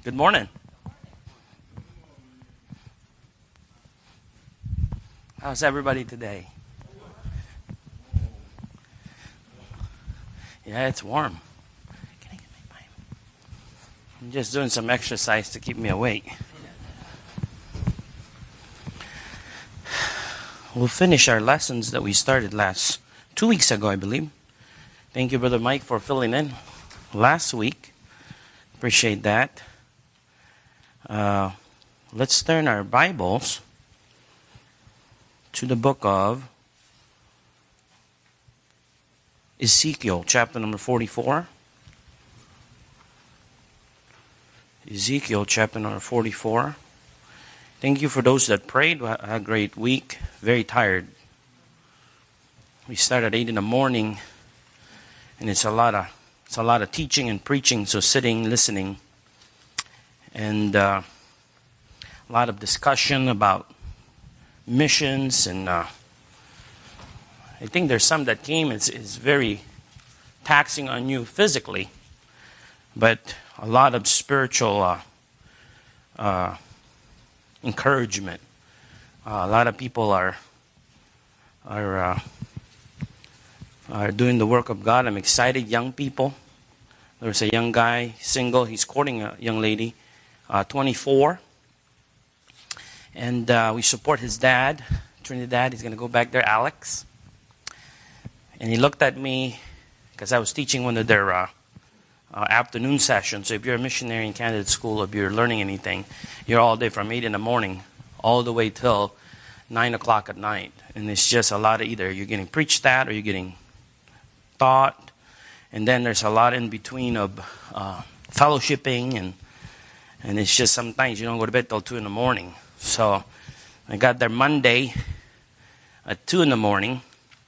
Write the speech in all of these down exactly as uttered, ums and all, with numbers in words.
Good morning. How's everybody today? Yeah, it's warm. Can I get my pipe? I'm just doing some exercise to keep me awake. We'll finish our lessons that we started last two weeks ago, I believe. Thank you, Brother Mike, for filling in last week. Appreciate that. Uh, let's turn our Bibles to the book of Ezekiel, chapter number forty-four. Ezekiel, chapter number forty-four. Thank you for those that prayed. We had a great week. Very tired. We started at eight in the morning, and it's a lot of it's a lot of teaching and preaching. So sitting, listening, and uh, a lot of discussion about missions, and uh, I think there's some that came. It's, it's very taxing on you physically, but a lot of spiritual uh, uh, encouragement. Uh, a lot of people are are uh, are doing the work of God. I'm excited. Young people. There's a young guy, single. He's courting a young lady, uh, twenty-four. And uh, we support his dad, Trinidad. He's going to go back there, Alex. And he looked at me because I was teaching one of their uh, uh, afternoon sessions. So if you're a missionary in candidate school, if you're learning anything, you're all day from eight in the morning all the way till nine o'clock at night. And it's just a lot of either you're getting preached at or you're getting taught. And then there's a lot in between of uh, fellowshipping. And, and it's just sometimes you don't go to bed till two in the morning. So I got there Monday at two in the morning,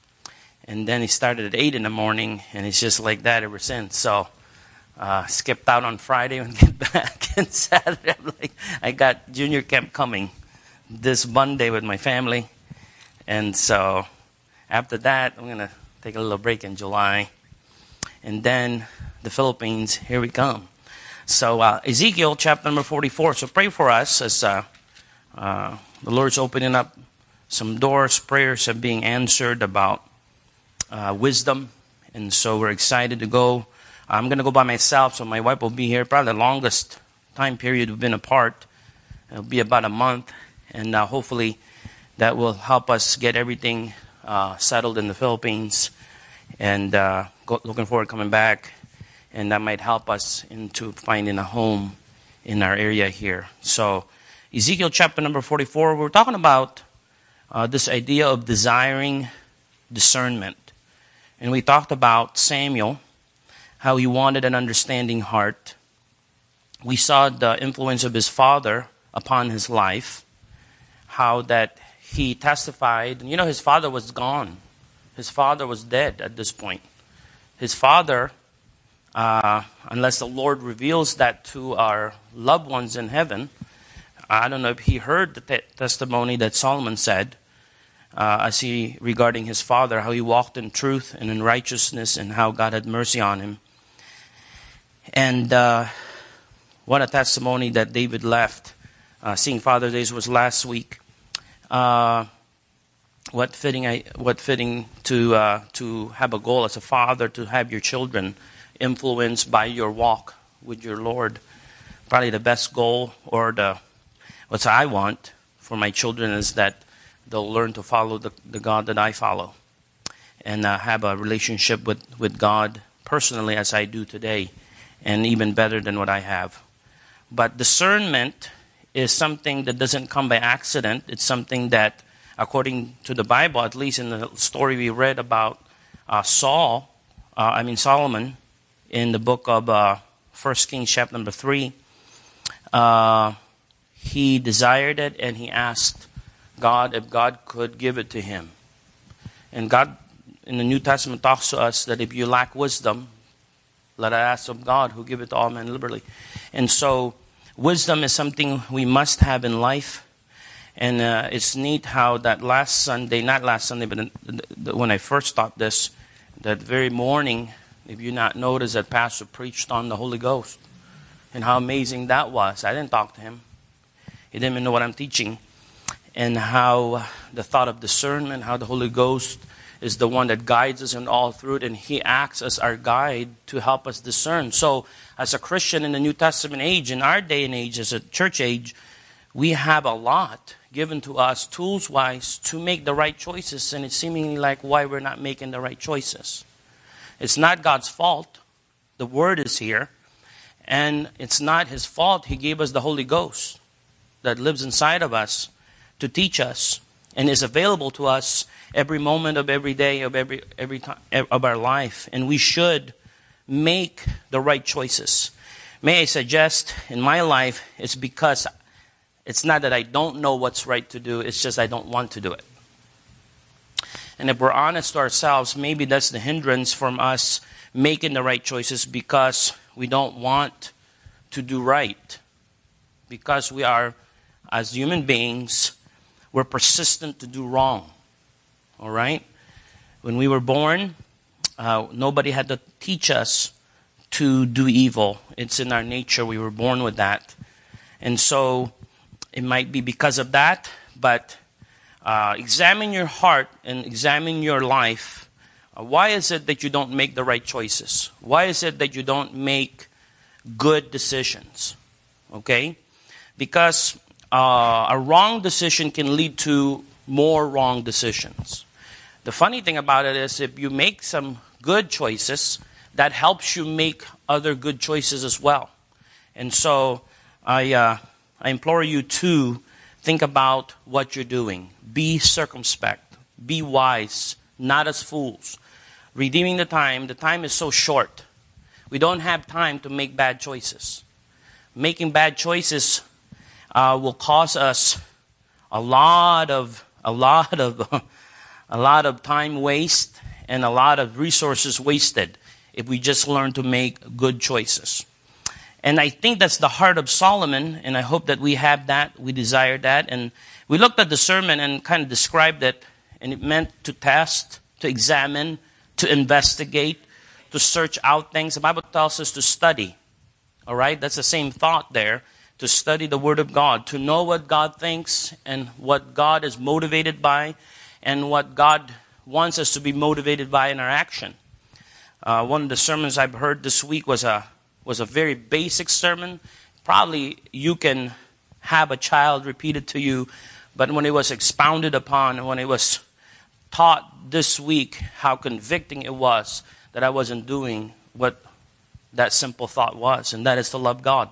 and then he started at eight in the morning, and it's just like that ever since. So uh, skipped out on Friday and get back, and Saturday I'm like, I got junior camp coming this Monday with my family, and so after that I'm gonna take a little break in July, and then the Philippines. Here we come. So uh, Ezekiel chapter number forty-four. So pray for us as. Uh, Uh, the Lord's opening up some doors. Prayers are being answered about uh, wisdom. And so we're excited to go. I'm going to go by myself, so my wife will be here. Probably the longest time period we've been apart. It'll be about a month. And uh, hopefully that will help us get everything uh, settled in the Philippines. And uh, go, looking forward to coming back. And that might help us into finding a home in our area here. So Ezekiel chapter number forty-four, we're talking about uh, this idea of desiring discernment. And we talked about Samuel, how he wanted an understanding heart. We saw the influence of his father upon his life, how that he testified. You know, his father was gone. His father was dead at this point. His father, uh, unless the Lord reveals that to our loved ones in heaven, I don't know if he heard the te- testimony that Solomon said, uh, as he regarding his father, how he walked in truth and in righteousness, and how God had mercy on him. And uh, what a testimony that David left. Uh, seeing Father's Day was last week. Uh, what fitting, I, what fitting to uh, to have a goal as a father, to have your children influenced by your walk with your Lord. Probably the best goal, or the what I want for my children, is that they'll learn to follow the, the God that I follow, and uh, have a relationship with, with God personally as I do today, and even better than what I have. But discernment is something that doesn't come by accident. It's something that, according to the Bible, at least in the story we read about uh, Saul, uh, I mean Solomon, in the book of uh, First Kings chapter number three, uh, he desired it, and he asked God if God could give it to him. And God, in the New Testament, talks to us that if you lack wisdom, let us ask of God, who give it to all men liberally. And so, wisdom is something we must have in life. And uh, it's neat how that last Sunday, not last Sunday, but when I first taught this, that very morning, if you not notice that Pastor preached on the Holy Ghost. and how amazing that was. I didn't talk to him. He didn't even know what I'm teaching. And how the thought of discernment, how the Holy Ghost is the one that guides us in all truth, and He acts as our guide to help us discern. So, as a Christian in the New Testament age, in our day and age, as a church age, we have a lot given to us, tools-wise, to make the right choices, and it's seemingly like why we're not making the right choices. It's not God's fault. The Word is here, and it's not His fault. He gave us the Holy Ghost that lives inside of us to teach us and is available to us every moment of every day of every every time of our life, and we should make the right choices. May I suggest in my life, it's because it's not that I don't know what's right to do, it's just I don't want to do it. And if we're honest to ourselves, maybe that's the hindrance from us making the right choices, because we don't want to do right. Because we are, as human beings, we're persistent to do wrong. All right? When we were born, uh, nobody had to teach us to do evil. It's in our nature. We were born with that. And so it might be because of that, but uh, examine your heart and examine your life. Uh, why is it that you don't make the right choices? Why is it that you don't make good decisions? Okay? Because Uh, a wrong decision can lead to more wrong decisions. The funny thing about it is if you make some good choices, that helps you make other good choices as well. And so I, uh, I implore you to think about what you're doing. Be circumspect. Be wise, not as fools. Redeeming the time. The time is so short. We don't have time to make bad choices. Making bad choices Uh, will cause us a lot of a lot of a lot of time waste and a lot of resources wasted if we just learn to make good choices. And I think that's the heart of Solomon, and I hope that we have that, we desire that. And we looked at the sermon and kind of described it, and it meant to test, to examine, to investigate, to search out things. The Bible tells us to study. All right, that's the same thought there. To study the Word of God, to know what God thinks and what God is motivated by and what God wants us to be motivated by in our action. Uh, one of the sermons I've heard this week was a was a very basic sermon. Probably you can have a child repeat it to you, but when it was expounded upon, when it was taught this week, how convicting it was that I wasn't doing what that simple thought was, and that is to love God.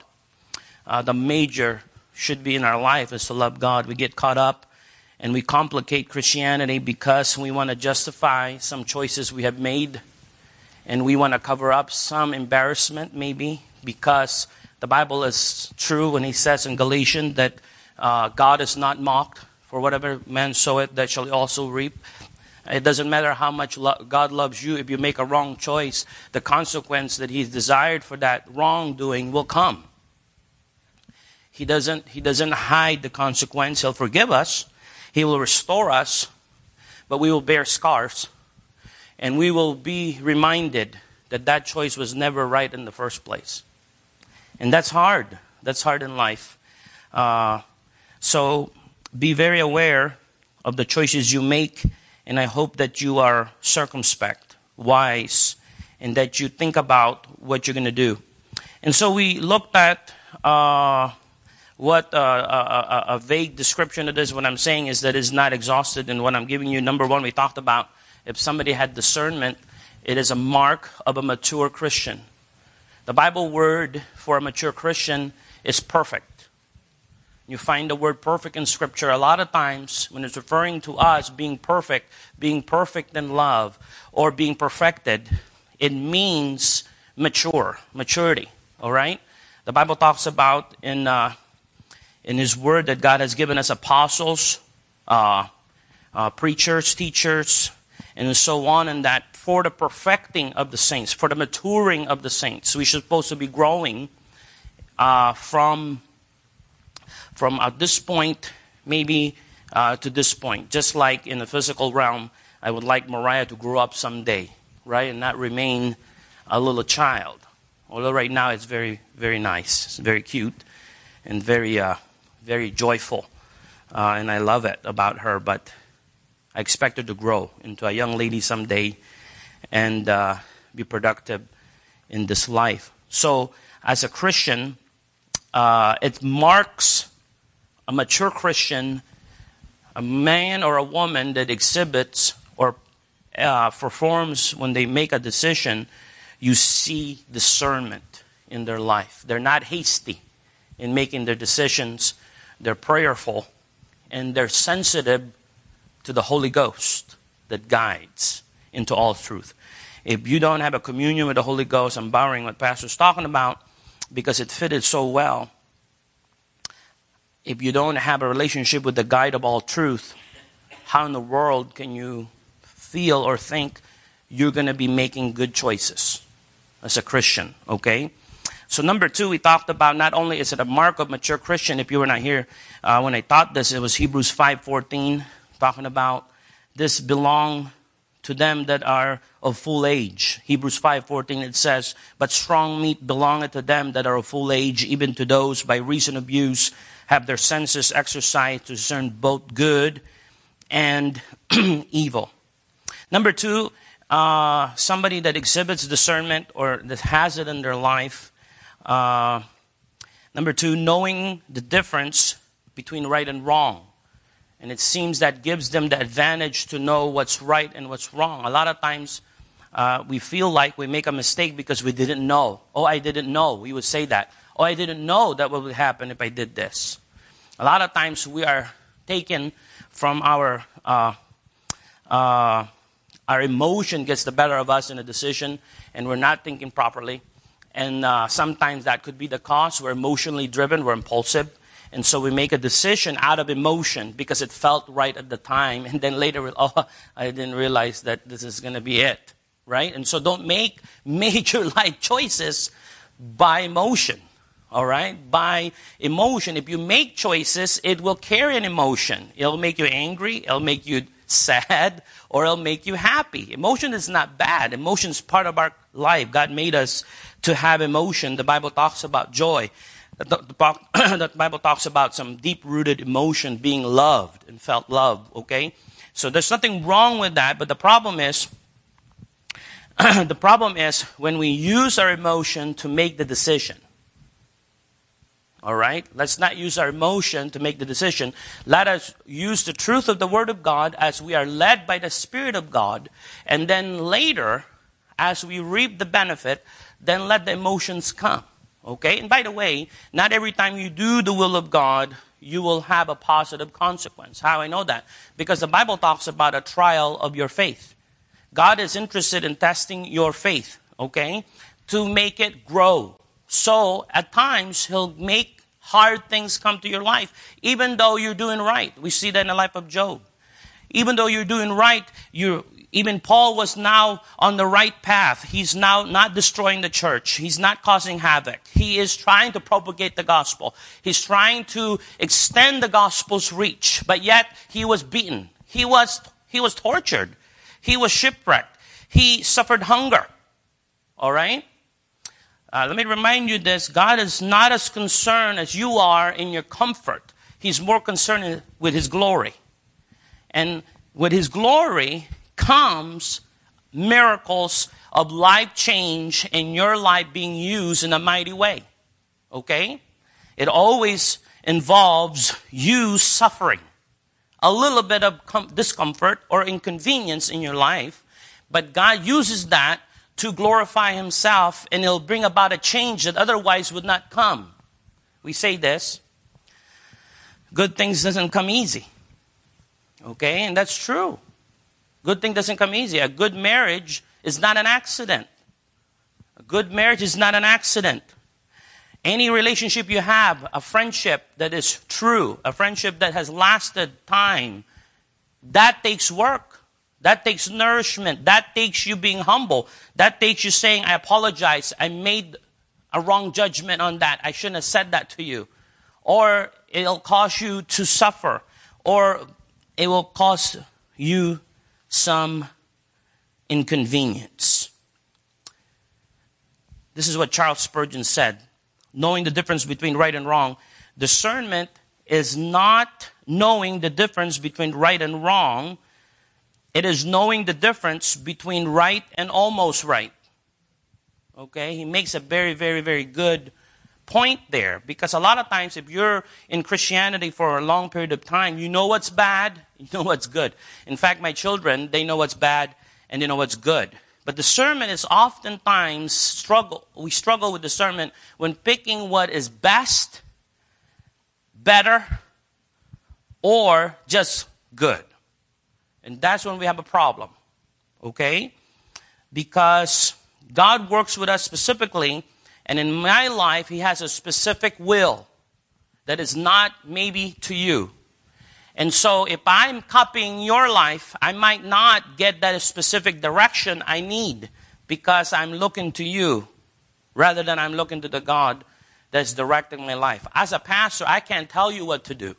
Uh, the major should be in our life is to love God. We get caught up and we complicate Christianity because we want to justify some choices we have made, and we want to cover up some embarrassment maybe, because the Bible is true when He says in Galatians that uh, God is not mocked. For whatever man soweth, that shall he also reap. It doesn't matter how much lo- God loves you. If you make a wrong choice, the consequence that He's desired for that wrongdoing will come. He doesn't, he doesn't hide the consequence. He'll forgive us. He will restore us. But we will bear scars. And we will be reminded that that choice was never right in the first place. And that's hard. That's hard in life. Uh, so be very aware of the choices you make. And I hope that you are circumspect, wise, and that you think about what you're going to do. And so we looked at... Uh, What uh, a, a vague description it is. What I'm saying is that it's not exhausted in what I'm giving you. Number one, we talked about if somebody had discernment, it is a mark of a mature Christian. The Bible word for a mature Christian is perfect. You find the word perfect in Scripture. A lot of times when it's referring to us being perfect, being perfect in love, or being perfected, it means mature, maturity. All right? The Bible talks about in... Uh, In His Word that God has given us apostles, uh, uh, preachers, teachers, and so on, and that for the perfecting of the saints, for the maturing of the saints. We're supposed to be growing uh, from, from at this point, maybe uh, to this point. Just like in the physical realm, I would like Mariah to grow up someday, right, and not remain a little child. Although right now it's very, very nice. It's very cute and very, uh, very joyful. Uh, and I love it about her. But I expect her to grow into a young lady someday and uh, be productive in this life. So as a Christian, uh, it marks a mature Christian, a man or a woman that exhibits or uh, performs when they make a decision. You see discernment in their life. They're not hasty in making their decisions. They're prayerful and they're sensitive to the Holy Ghost that guides into all truth. If you don't have a communion with the Holy Ghost, I'm borrowing what Pastor's talking about because it fitted so well. If you don't have a relationship with the guide of all truth, how in the world can you feel or think you're going to be making good choices as a Christian, okay? So number two, we talked about not only is it a mark of mature Christian. If you were not here uh, when I taught this, it was Hebrews five fourteen, talking about this belong to them that are of full age. Hebrews five fourteen, it says, but strong meat belongeth to them that are of full age, even to those by reason of use have their senses exercised to discern both good and evil. Number two, uh, somebody that exhibits discernment or that has it in their life. Uh, number two, knowing the difference between right and wrong. And it seems that gives them the advantage to know what's right and what's wrong. A lot of times uh, we feel like we make a mistake because we didn't know. Oh, I didn't know. We would say that. Oh, I didn't know that what would happen if I did this. A lot of times we are taken from our uh, uh, our emotion gets the better of us in a decision, and we're not thinking properly. And uh, sometimes that could be the cause. We're emotionally driven. We're impulsive. And so we make a decision out of emotion because it felt right at the time. And then later, we're, oh, I didn't realize that this is going to be it. Right? And so don't make major life choices by emotion. All right? By emotion. If you make choices, it will carry an emotion. It'll make you angry. It'll make you sad. Or it'll make you happy. Emotion is not bad. Emotion is part of our life. God made us to have emotion. The Bible talks about joy. The, the, the Bible talks about some deep-rooted emotion, being loved and felt love, okay? So there's nothing wrong with that, but the problem is, the problem is when we use our emotion to make the decision. All right? Let's not use our emotion to make the decision. Let us use the truth of the Word of God as we are led by the Spirit of God, and then later, as we reap the benefit, then let the emotions come. Okay? And by the way, not every time you do the will of God, you will have a positive consequence. How I know that? Because the Bible talks about a trial of your faith. God is interested in testing your faith, okay? To make it grow. So, at times, He'll make hard things come to your life, even though you're doing right. We see that in the life of Job. Even though you're doing right, you're Even Paul was now on the right path. He's now not destroying the church. He's not causing havoc. He is trying to propagate the gospel. He's trying to extend the gospel's reach. But yet, he was beaten. He was, he was tortured. He was shipwrecked. He suffered hunger. All right? Uh, let me remind you this. God is not as concerned as you are in your comfort. He's more concerned with His glory. And with His glory comes miracles of life change in your life being used in a mighty way. Okay? It always involves you suffering. A little bit of com- discomfort or inconvenience in your life. But God uses that to glorify Himself, and He'll bring about a change that otherwise would not come. We say this. Good things doesn't come easy. Okay? And that's true. Good thing doesn't come easy. A good marriage is not an accident. A good marriage is not an accident. Any relationship you have, a friendship that is true, a friendship that has lasted time, that takes work. That takes nourishment. That takes you being humble. That takes you saying, I apologize. I made a wrong judgment on that. I shouldn't have said that to you. Or it'll cause you to suffer. Or it will cause you some inconvenience. This is what Charles Spurgeon said. Knowing the difference between right and wrong. Discernment is not knowing the difference between right and wrong. It is knowing the difference between right and almost right. Okay? He makes a very, very, very good point there. Because a lot of times if you're in Christianity for a long period of time, you know what's bad, you know what's good. In fact, my children, they know what's bad and they know what's good. But discernment is oftentimes struggle. We struggle with discernment when picking what is best, better, or just good. And that's when we have a problem. Okay? Because God works with us specifically, and in my life, He has a specific will that is not maybe to you. And so if I'm copying your life, I might not get that specific direction I need because I'm looking to you rather than I'm looking to the God that's directing my life. As a pastor, I can't tell you what to do.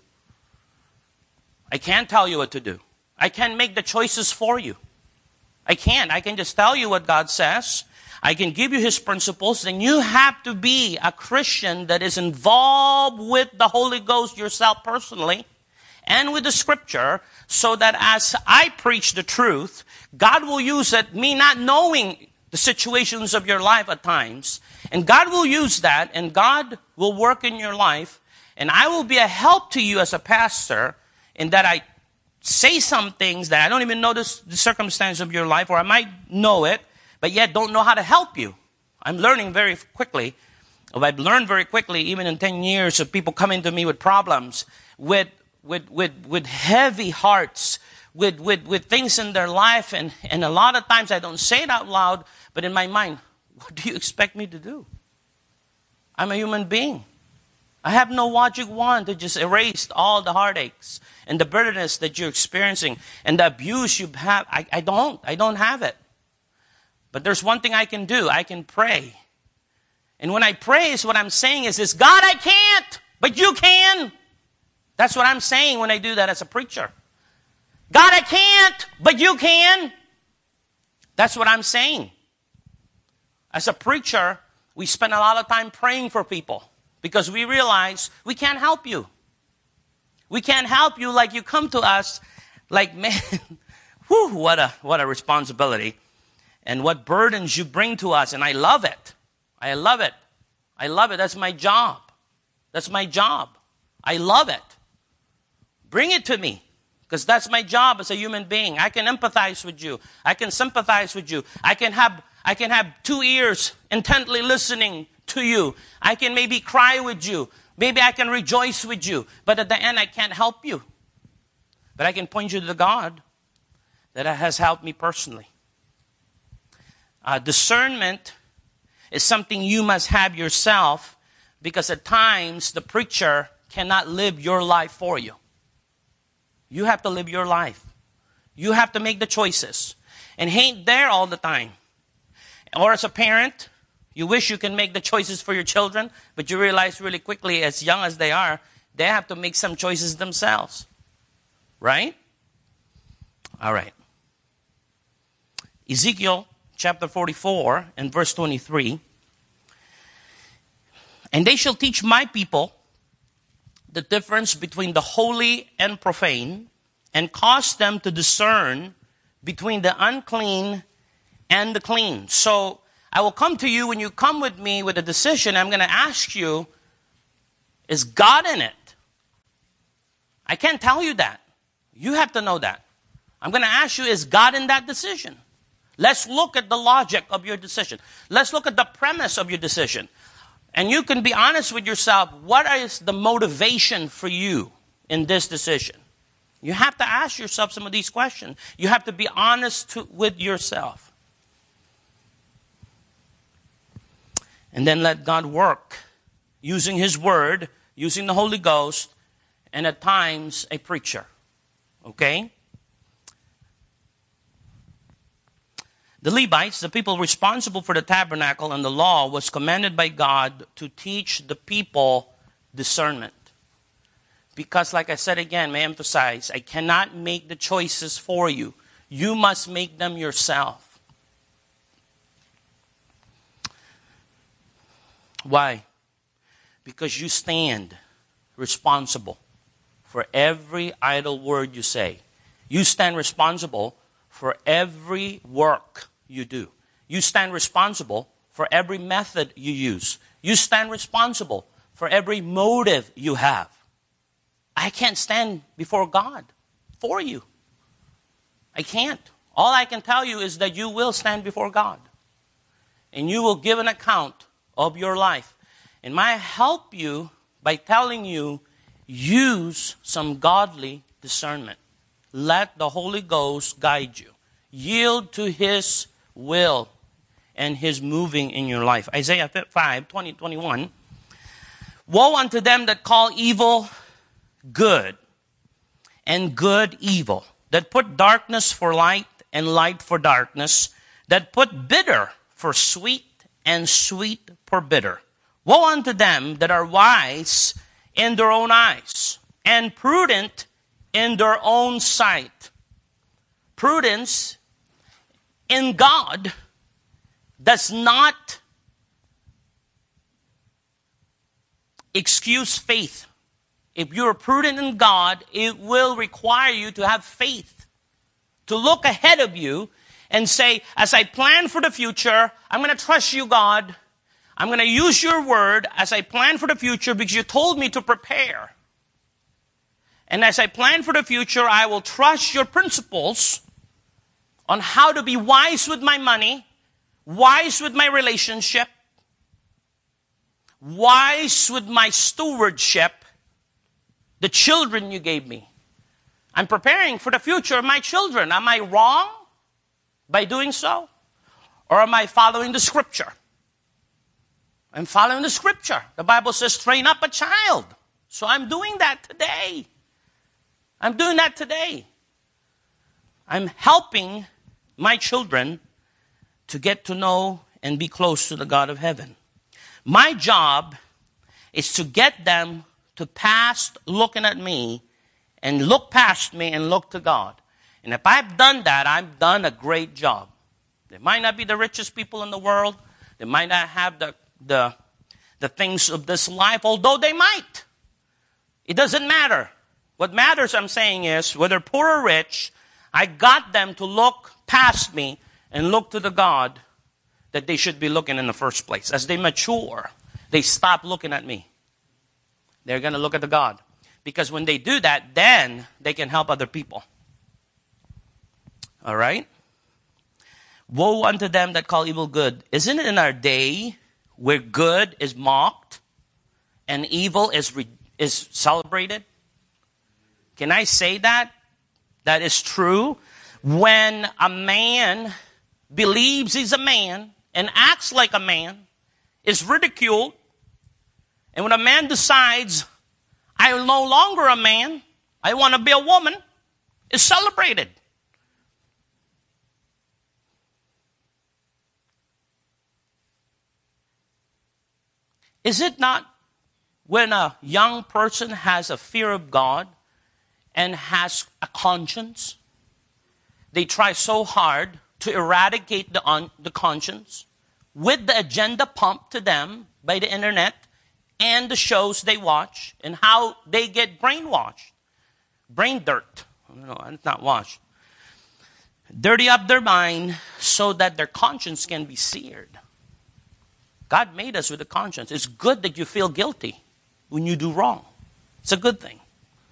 I can't tell you what to do. I can't make the choices for you. I can't. I can just tell you what God says. I can give you His principles. And you have to be a Christian that is involved with the Holy Ghost yourself personally and with the Scripture, so that as I preach the truth, God will use it, me not knowing the situations of your life at times, and God will use that, and God will work in your life, and I will be a help to you as a pastor in that I say some things that I don't even know the, the circumstance of your life, or I might know it, but yet don't know how to help you. I'm learning very quickly, or I've learned very quickly, even in ten years of people coming to me with problems, with with with with heavy hearts, with with with things in their life, and and a lot of times I don't say it out loud, but in my mind, what do you expect me to do? I'm a human being. I have no magic wand to just erase all the heartaches and the bitterness that you're experiencing and the abuse you have. I, I don't. I don't have it. But there's one thing I can do. I can pray. And when I pray, is what I'm saying is this: God, I can't, but you can. That's what I'm saying when I do that as a preacher. God, I can't, but you can. That's what I'm saying. As a preacher, we spend a lot of time praying for people because we realize we can't help you. We can't help you like you come to us like, man, whew, what a, what a responsibility. And what burdens you bring to us. And I love it. I love it. I love it. That's my job. That's my job. I love it. Bring it to me. Because that's my job as a human being. I can empathize with you. I can sympathize with you. I can have I can have two ears intently listening to you. I can maybe cry with you. Maybe I can rejoice with you. But at the end, I can't help you. But I can point you to the God that has helped me personally. Uh, discernment is something you must have yourself, because at times the preacher cannot live your life for you. You have to live your life. You have to make the choices. And he ain't there all the time. Or as a parent, you wish you can make the choices for your children, but you realize really quickly, as young as they are, they have to make some choices themselves. Right? All right. Ezekiel chapter forty-four and verse twenty-three. And they shall teach my people the difference between the holy and profane, and cause them to discern between the unclean and the clean. So I will come to you when you come with me with a decision. I'm going to ask you, is God in it? I can't tell you that. You have to know that. I'm going to ask you, is God in that decision? Let's look at the logic of your decision. Let's look at the premise of your decision. And you can be honest with yourself. What is the motivation for you in this decision? You have to ask yourself some of these questions. You have to be honest to, with yourself. And then let God work using His Word, using the Holy Ghost, and at times a preacher. Okay? The Levites, the people responsible for the tabernacle and the law, was commanded by God to teach the people discernment. Because, like I said again, may I emphasize, I cannot make the choices for you. You must make them yourself. Why? Because you stand responsible for every idle word you say. You stand responsible for every work you do. You stand responsible for every method you use. You stand responsible for every motive you have. I can't stand before God for you. I can't. All I can tell you is that you will stand before God. And you will give an account of your life. And may I help you by telling you, use some godly discernment. Let the Holy Ghost guide you. Yield to His will and His moving in your life. Isaiah five, twenty, twenty-one. Woe unto them that call evil good, and good evil, that put darkness for light and light for darkness, that put bitter for sweet and sweet for bitter. Woe unto them that are wise in their own eyes, and prudent in their own sight. Prudence in God does not excuse faith. If you're prudent in God, it will require you to have faith, to look ahead of you and say, as I plan for the future, I'm going to trust you, God. I'm going to use your word as I plan for the future because you told me to prepare. And as I plan for the future, I will trust your principles on how to be wise with my money, wise with my relationship, wise with my stewardship, the children you gave me. I'm preparing for the future of my children. Am I wrong by doing so? Or am I following the scripture? I'm following the scripture. The Bible says, train up a child. So I'm doing that today. I'm doing that today. I'm helping my children to get to know and be close to the God of heaven. My job is to get them to past looking at me and look past me and look to God. And if I've done that, I've done a great job. They might not be the richest people in the world. They might not have the, the, the things of this life, although they might. It doesn't matter. What matters, I'm saying, is whether poor or rich, I got them to look past me and look to the God that they should be looking in the first place. As they mature, they stop looking at me. They're going to look at the God. Because when they do that, then they can help other people. All right? Woe unto them that call evil good. Isn't it in our day where good is mocked and evil is re- is celebrated? Can I say that? That is true. When a man believes he's a man and acts like a man, is ridiculed. And when a man decides, I'm no longer a man, I want to be a woman, is celebrated. Is it not when a young person has a fear of God and has a conscience, they try so hard to eradicate the, un- the conscience with the agenda pumped to them by the internet and the shows they watch and how they get brainwashed. Brain dirt. No, it's not washed. Dirty up their mind so that their conscience can be seared. God made us with a conscience. It's good that you feel guilty when you do wrong. It's a good thing.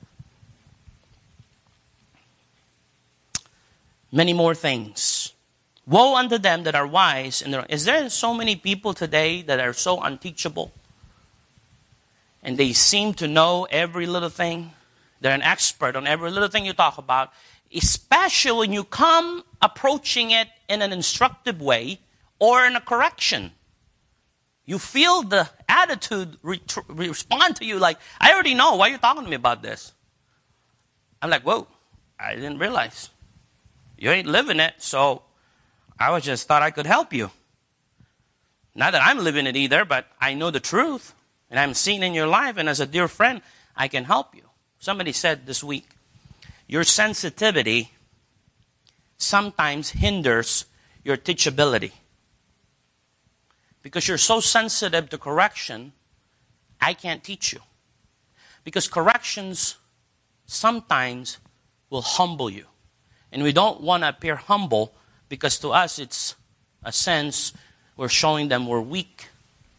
Many more things. Woe unto them that are wise. In their, is there so many people today that are so unteachable? And they seem to know every little thing. They're an expert on every little thing you talk about. Especially when you come approaching it in an instructive way or in a correction. You feel the attitude re- respond to you like, I already know. Why are you talking to me about this? I'm like, whoa, I didn't realize. You ain't living it, so I was just thought I could help you. Not that I'm living it either, but I know the truth. And I'm seeing in your life, and as a dear friend, I can help you. Somebody said this week, your sensitivity sometimes hinders your teachability. Because you're so sensitive to correction, I can't teach you. Because corrections sometimes will humble you. And we don't want to appear humble because to us it's a sense we're showing them we're weak.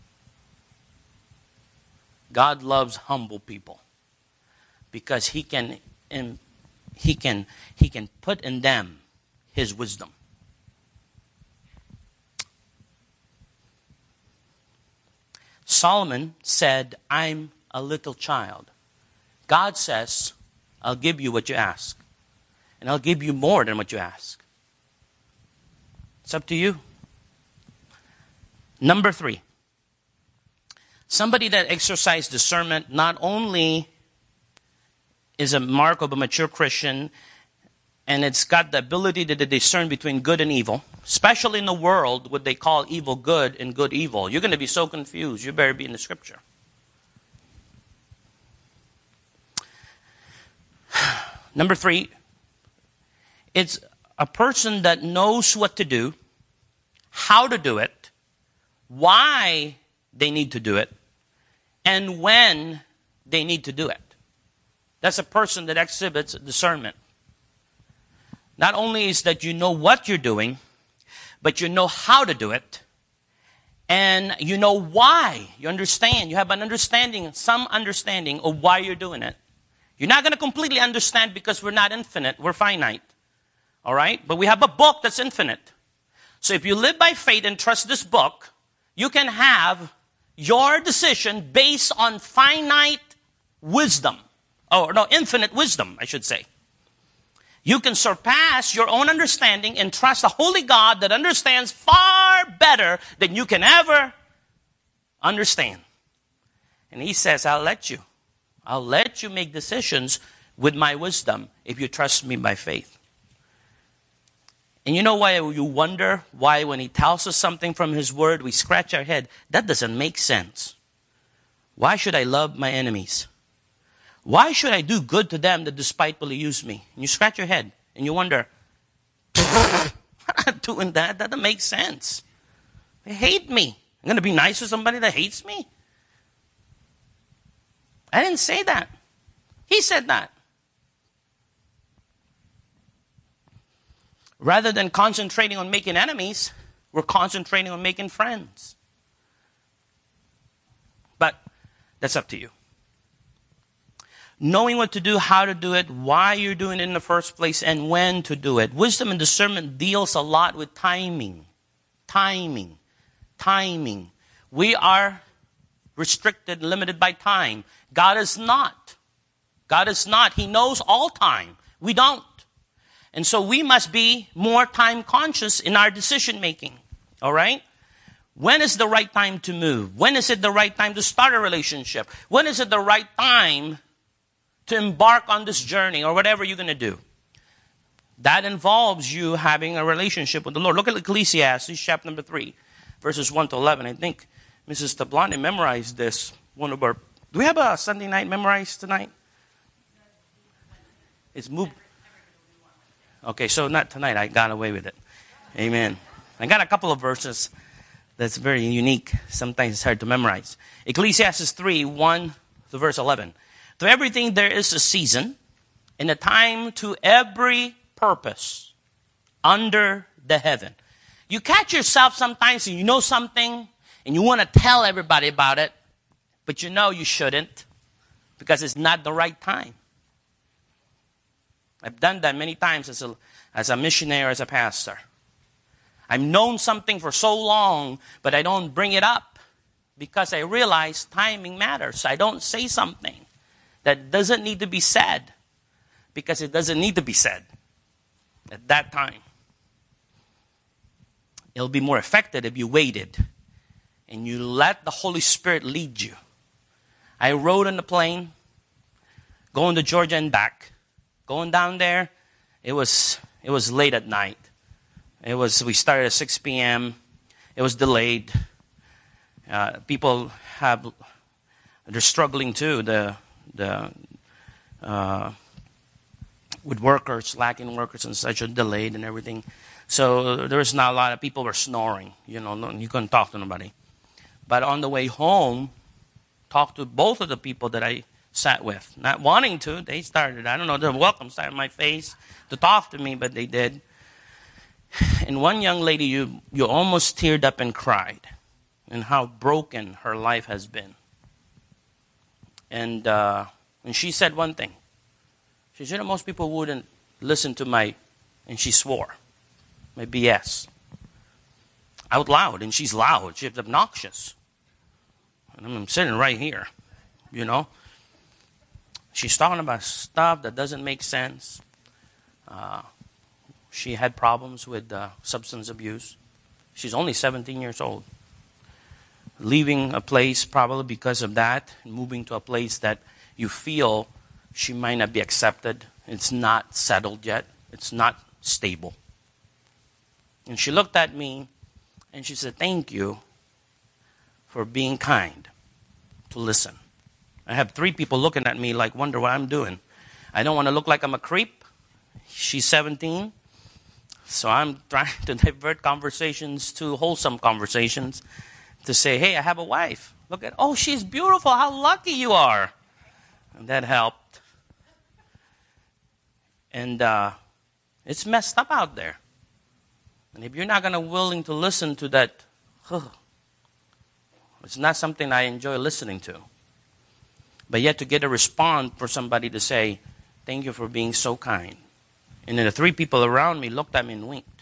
God loves humble people because he can, he can, he can put in them his wisdom. Solomon said, I'm a little child. God says, I'll give you what you ask. And I'll give you more than what you ask. It's up to you. Number three. Somebody that exercises discernment not only is a mark of a mature Christian, and it's got the ability to discern between good and evil, especially in the world, what they call evil good and good evil. You're going to be so confused. You better be in the scripture. Number three, it's a person that knows what to do, how to do it, why they need to do it, and when they need to do it. That's a person that exhibits discernment. Not only is that you know what you're doing, but you know how to do it, and you know why. You understand. You have an understanding, some understanding of why you're doing it. You're not going to completely understand because we're not infinite. We're finite. All right? But we have a book that's infinite. So if you live by faith and trust this book, you can have your decision based on finite wisdom. Oh, no, infinite wisdom, I should say. You can surpass your own understanding and trust a holy God that understands far better than you can ever understand. And he says, I'll let you. I'll let you make decisions with my wisdom if you trust me by faith. And you know why you wonder why when he tells us something from his word, we scratch our head. That doesn't make sense. Why should I love my enemies? Why should I do good to them that despitefully use me? And you scratch your head and you wonder, I'm not doing that. That doesn't make sense. They hate me. I'm going to be nice to somebody that hates me? I didn't say that. He said that. Rather than concentrating on making enemies, we're concentrating on making friends. But that's up to you. Knowing what to do, how to do it, why you're doing it in the first place, and when to do it. Wisdom and discernment deals a lot with timing. Timing. Timing. We are restricted, limited by time. God is not. God is not. He knows all time. We don't. And so we must be more time conscious in our decision making. All right? When is the right time to move? When is it the right time to start a relationship? When is it the right time to embark on this journey or whatever you're going to do? That involves you having a relationship with the Lord. Look at Ecclesiastes chapter number three, verses one to eleven. I think Missus Tablani memorized this. One of our, do we have a Sunday night memorized tonight? It's moved. Okay, so not tonight. I got away with it. Amen. I got a couple of verses that's very unique. Sometimes it's hard to memorize. Ecclesiastes three, one to verse eleven. To everything there is a season and a time to every purpose under the heaven. You catch yourself sometimes and you know something and you want to tell everybody about it, but you know you shouldn't because it's not the right time. I've done that many times as a, as a missionary, as a pastor. I've known something for so long, but I don't bring it up because I realize timing matters. I don't say something that doesn't need to be said because it doesn't need to be said at that time. It'll be more effective if you waited and you let the Holy Spirit lead you. I rode on the plane, going to Georgia and back. Going down there, it was it was late at night. It was we started at six p.m. It was delayed. Uh, people have they're struggling too. The the uh, with workers, lacking workers and such, are delayed and everything. So there was not a lot of people were snoring. You know, you couldn't talk to nobody. But on the way home, talked to both of the people that I sat with. Not wanting to, they started, I don't know, the welcome started on my face to talk to me, but they did. And one young lady, you, you almost teared up and cried, and how broken her life has been. And, uh, and she said one thing. She said, you know, most people wouldn't listen to my, and she swore, my B S. Out loud, and she's loud. She's obnoxious. And I'm sitting right here, you know. She's talking about stuff that doesn't make sense. Uh, she had problems with uh, substance abuse. She's only seventeen years old. Leaving a place probably because of that, and moving to a place that you feel she might not be accepted. It's not settled yet. It's not stable. And she looked at me and she said, thank you for being kind to listen. I have three people looking at me like, wonder what I'm doing. I don't want to look like I'm a creep. She's seventeen. So I'm trying to divert conversations to wholesome conversations to say, hey, I have a wife. Look at, oh, she's beautiful. How lucky you are. And that helped. And uh, it's messed up out there. And if you're not going to willing to listen to that, huh, it's not something I enjoy listening to. But yet to get a response for somebody to say, thank you for being so kind. And then the three people around me looked at me and winked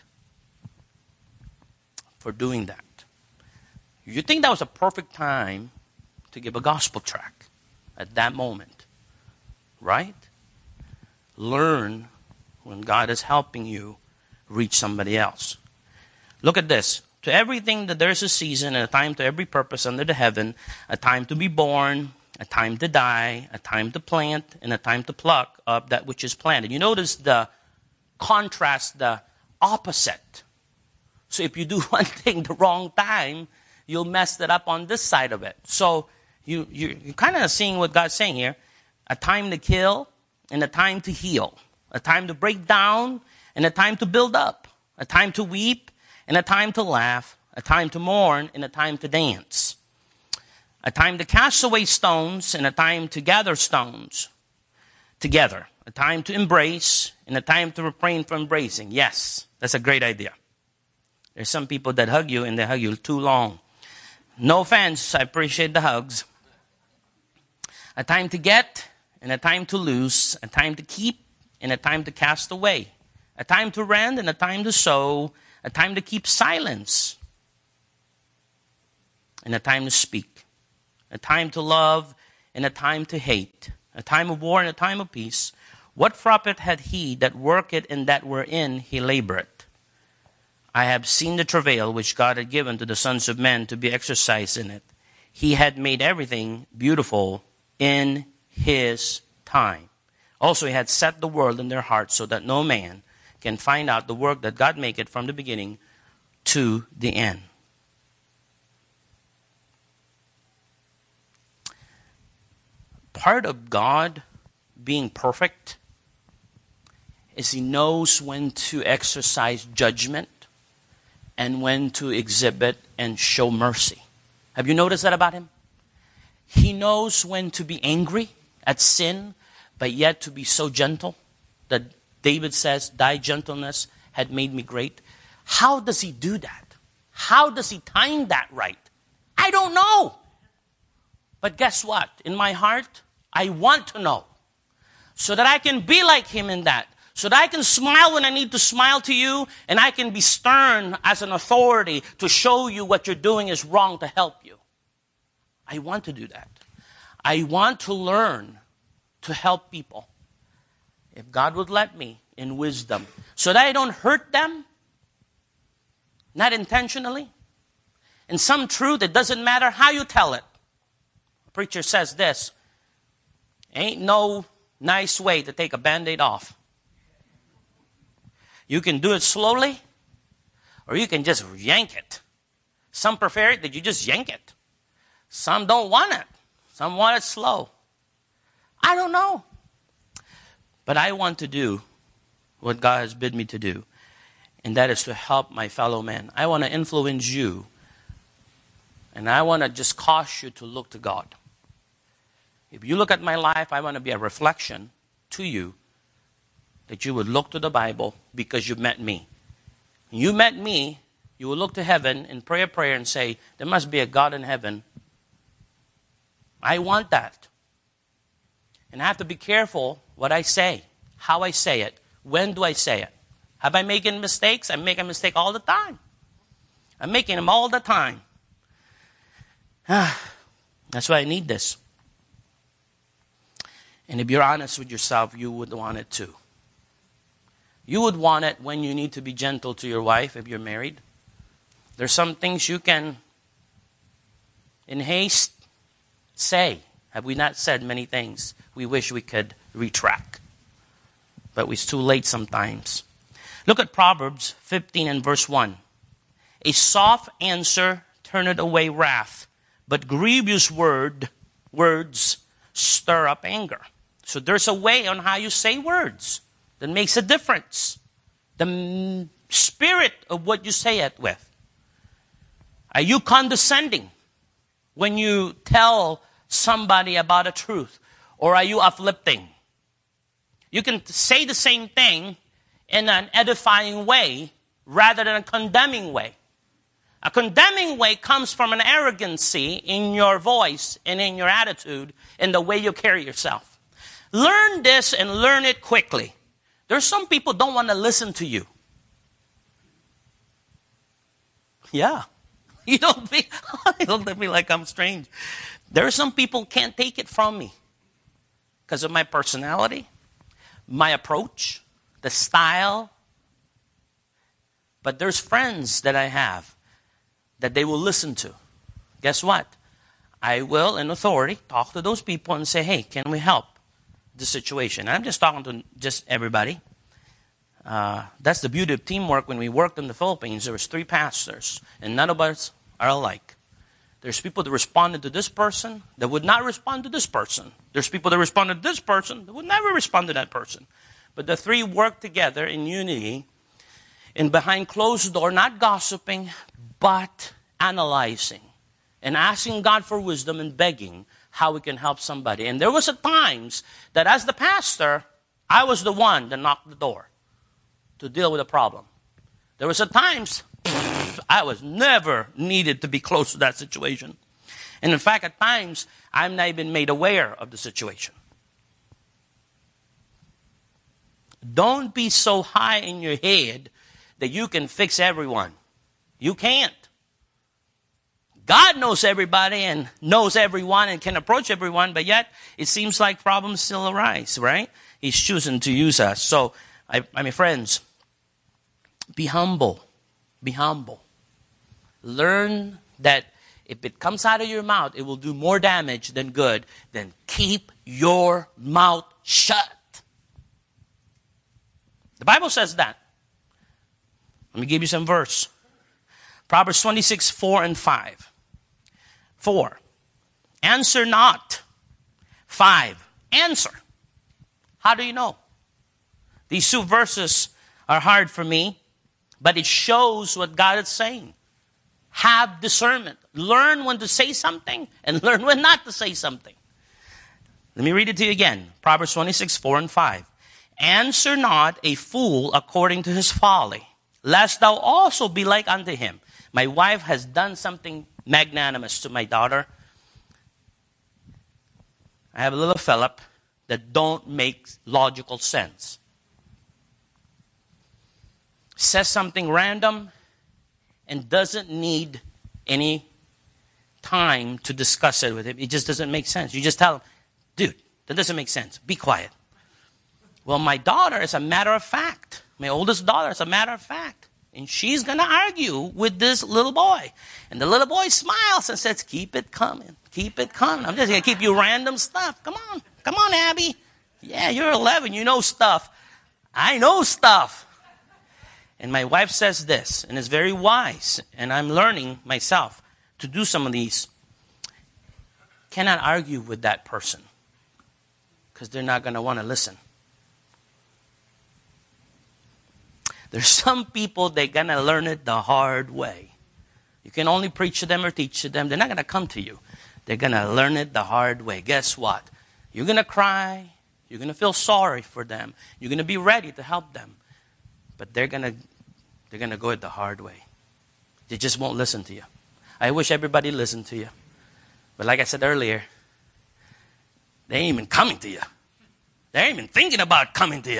for doing that. You think that was a perfect time to give a gospel tract at that moment, right? Learn when God is helping you reach somebody else. Look at this. To everything that there is a season and a time to every purpose under the heaven, a time to be born, a time to die, a time to plant, and a time to pluck up that which is planted. You notice the contrast, the opposite. So if you do one thing the wrong time, you'll mess it up on this side of it. So you, you, you're kind of seeing what God's saying here. A time to kill and a time to heal. A time to break down and a time to build up. A time to weep and a time to laugh. A time to mourn and a time to dance. A time to cast away stones and a time to gather stones together. A time to embrace and a time to refrain from embracing. Yes, that's a great idea. There's some people that hug you and they hug you too long. No offense, I appreciate the hugs. A time to get and a time to lose. A time to keep and a time to cast away. A time to rend and a time to sow. A time to keep silence and a time to speak. A time to love and a time to hate. A time of war and a time of peace. What profit had he that worketh and that wherein he laboureth? I have seen the travail which God had given to the sons of men to be exercised in it. He had made everything beautiful in his time. Also he had set the world in their hearts so that no man can find out the work that God maketh from the beginning to the end. Part of God being perfect is he knows when to exercise judgment and when to exhibit and show mercy. Have you noticed that about him? He knows when to be angry at sin, but yet to be so gentle that David says, thy gentleness had made me great. How does he do that? How does he time that right? I don't know. But guess what? In my heart, I want to know. So that I can be like him in that. So that I can smile when I need to smile to you. And I can be stern as an authority to show you what you're doing is wrong to help you. I want to do that. I want to learn to help people. If God would let me in wisdom. So that I don't hurt them. Not intentionally. And some truth, it doesn't matter how you tell it. The preacher says this. Ain't no nice way to take a Band-Aid off. You can do it slowly, or you can just yank it. Some prefer it that you just yank it. Some don't want it. Some want it slow. I don't know. But I want to do what God has bid me to do, and that is to help my fellow men. I want to influence you And I want to just cause you to look to God. If you look at my life, I want to be a reflection to you that you would look to the Bible because you met me. When you met me, you will look to heaven and pray a prayer and say, there must be a God in heaven. I want that. And I have to be careful what I say, how I say it, when do I say it. Have I making mistakes? I make a mistake all the time. I'm making them all the time. That's why I need this. And if you're honest with yourself, you would want it too. You would want it when you need to be gentle to your wife if you're married. There's some things you can, in haste, say. Have we not said many things we wish we could retract? But it's too late sometimes. Look at Proverbs fifteen and verse one. A soft answer turneth away wrath, but grievous word, words stir up anger. So there's a way on how you say words that makes a difference. The spirit of what you say it with. Are you condescending when you tell somebody about a truth? Or are you uplifting? You can say the same thing in an edifying way rather than a condemning way. A condemning way comes from an arrogancy in your voice and in your attitude and the way you carry yourself. Learn this and learn it quickly. There's some people don't want to listen to you. Yeah. You don't be, you look at me like I'm strange. There are some people who can't take it from me because of my personality, my approach, the style. But there's friends that I have that they will listen to. Guess what? I will, in authority, talk to those people and say, hey, can we help the situation? I'm just talking to just everybody. Uh, that's the beauty of teamwork. When we worked in the Philippines, there was three pastors, and none of us are alike. There's people that responded to this person that would not respond to this person. There's people that responded to this person that would never respond to that person. But the three worked together in unity and behind closed door, not gossiping, but analyzing and asking God for wisdom and begging how we can help somebody. And there was a times that as the pastor, I was the one that knocked the door to deal with a problem. There was a times I was never needed to be close to that situation. And in fact, at times, I'm not even made aware of the situation. Don't be so high in your head that you can fix everyone. You can't. God knows everybody and knows everyone and can approach everyone, but yet it seems like problems still arise, right? He's choosing to use us. So, I, I mean, friends, be humble. Be humble. Learn that if it comes out of your mouth, it will do more damage than good. Then keep your mouth shut. The Bible says that. Let me give you some verse. Proverbs twenty-six, four and five. Four, answer not. Five, answer. How do you know? These two verses are hard for me, but it shows what God is saying. Have discernment. Learn when to say something and learn when not to say something. Let me read it to you again. Proverbs twenty-six, four and five. Answer not a fool according to his folly, lest thou also be like unto him. My wife has done something magnanimous to my daughter. I have a little Philip that don't make logical sense. Says something random and doesn't need any time to discuss it with him. It just doesn't make sense. You just tell him, dude, that doesn't make sense. Be quiet. Well, my daughter is a matter of fact. My oldest daughter is a matter of fact. And she's going to argue with this little boy. And the little boy smiles and says, keep it coming. Keep it coming. I'm just going to keep you random stuff. Come on. Come on, Abby. Yeah, you're eleven. You know stuff. I know stuff. And my wife says this, and it's very wise. And I'm learning myself to do some of these. Cannot argue with that person because they're not going to want to listen. There's some people, they're going to learn it the hard way. You can only preach to them or teach to them. They're not going to come to you. They're going to learn it the hard way. Guess what? You're going to cry. You're going to feel sorry for them. You're going to be ready to help them. But they're going to they're going to go it the hard way. They just won't listen to you. I wish everybody listened to you. But like I said earlier, they ain't even coming to you. They ain't even thinking about coming to you.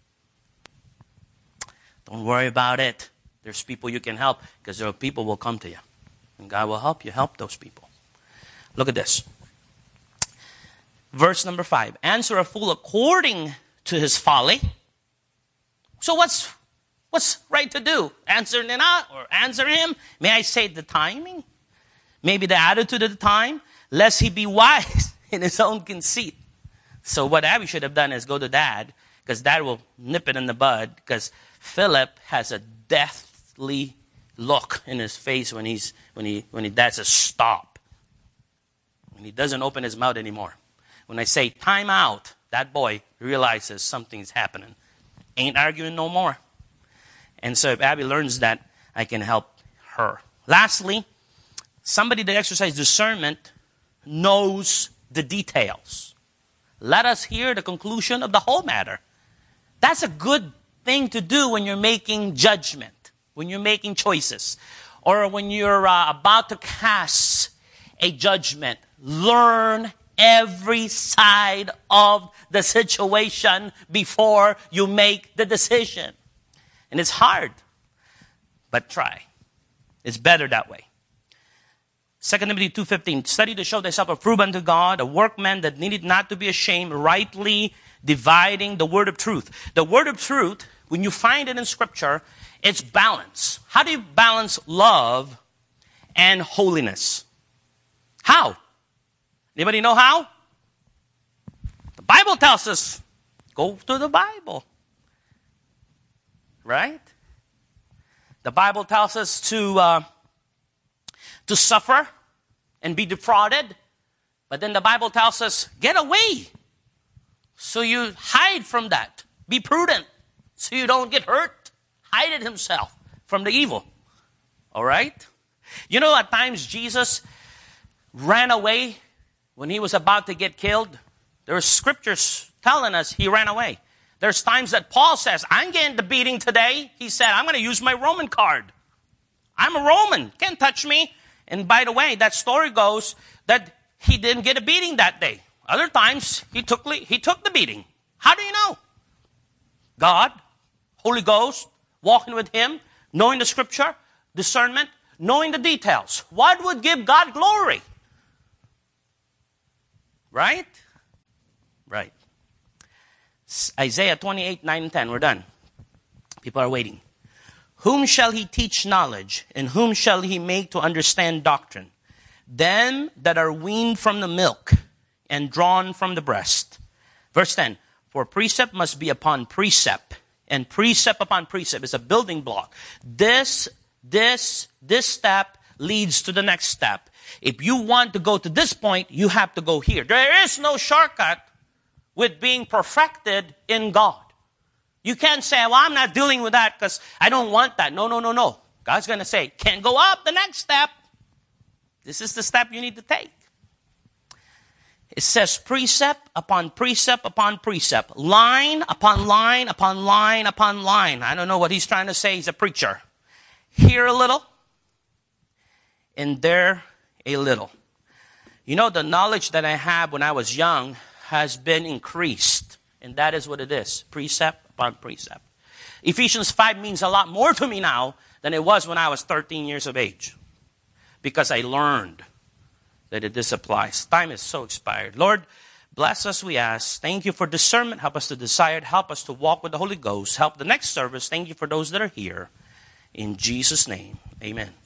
Don't worry about it. There's people you can help because there are people who will come to you. And God will help you help those people. Look at this. Verse number five. Answer a fool according to his folly. So what's what's right to do? Answer not or answer him? May I say the timing? Maybe the attitude of the time? Lest he be wise in his own conceit. So what Abby should have done is go to dad, because dad will nip it in the bud, because Philip has a deathly look in his face when he's when he when he dad says stop. And he doesn't open his mouth anymore. When I say time out, that boy realizes something's happening. Ain't arguing no more. And so if Abby learns that, I can help her. Lastly, somebody that exercises discernment knows the details. Let us hear the conclusion of the whole matter. That's a good thing to do when you're making judgment, when you're making choices, or when you're uh, about to cast a judgment. Learn every side of the situation before you make the decision. And it's hard, but try. It's better that way. Second Timothy two fifteen, study to show thyself approved unto God, a workman that needed not to be ashamed, rightly dividing the word of truth. The word of truth, when you find it in Scripture, it's balance. How do you balance love and holiness? How? Anybody know how? The Bible tells us, go to the Bible. Right? The Bible tells us to uh, to suffer and be defrauded. But then the Bible tells us, get away. So you hide from that. Be prudent so you don't get hurt. Hide it himself from the evil. All right? You know, at times Jesus ran away when he was about to get killed. There are scriptures telling us he ran away. There's times that Paul says, I'm getting the beating today. He said, I'm going to use my Roman card. I'm a Roman. Can't touch me. And by the way, that story goes that he didn't get a beating that day. Other times, he took, he took the beating. How do you know? God, Holy Ghost, walking with him, knowing the scripture, discernment, knowing the details. What would give God glory? Right? Right. Isaiah twenty-eight, nine and ten. We're done. People are waiting. Whom shall he teach knowledge, and whom shall he make to understand doctrine? Them that are weaned from the milk and drawn from the breast. Verse ten. For precept must be upon precept, and precept upon precept is a building block. This, this, this step leads to the next step. If you want to go to this point, you have to go here. There is no shortcut with being perfected in God. You can't say, well, I'm not dealing with that because I don't want that. No, no, no, no. God's going to say, can't go up the next step. This is the step you need to take. It says precept upon precept upon precept. Line upon line upon line upon line. I don't know what he's trying to say. He's a preacher. Here a little, and there a little. You know, the knowledge that I had when I was young has been increased. And that is what it is. Precept upon precept. Ephesians five means a lot more to me now than it was when I was thirteen years of age. Because I learned that this applies. Time is so expired. Lord, bless us, we ask. Thank you for discernment. Help us to desire. Help us to walk with the Holy Ghost. Help the next service. Thank you for those that are here. In Jesus' name, amen.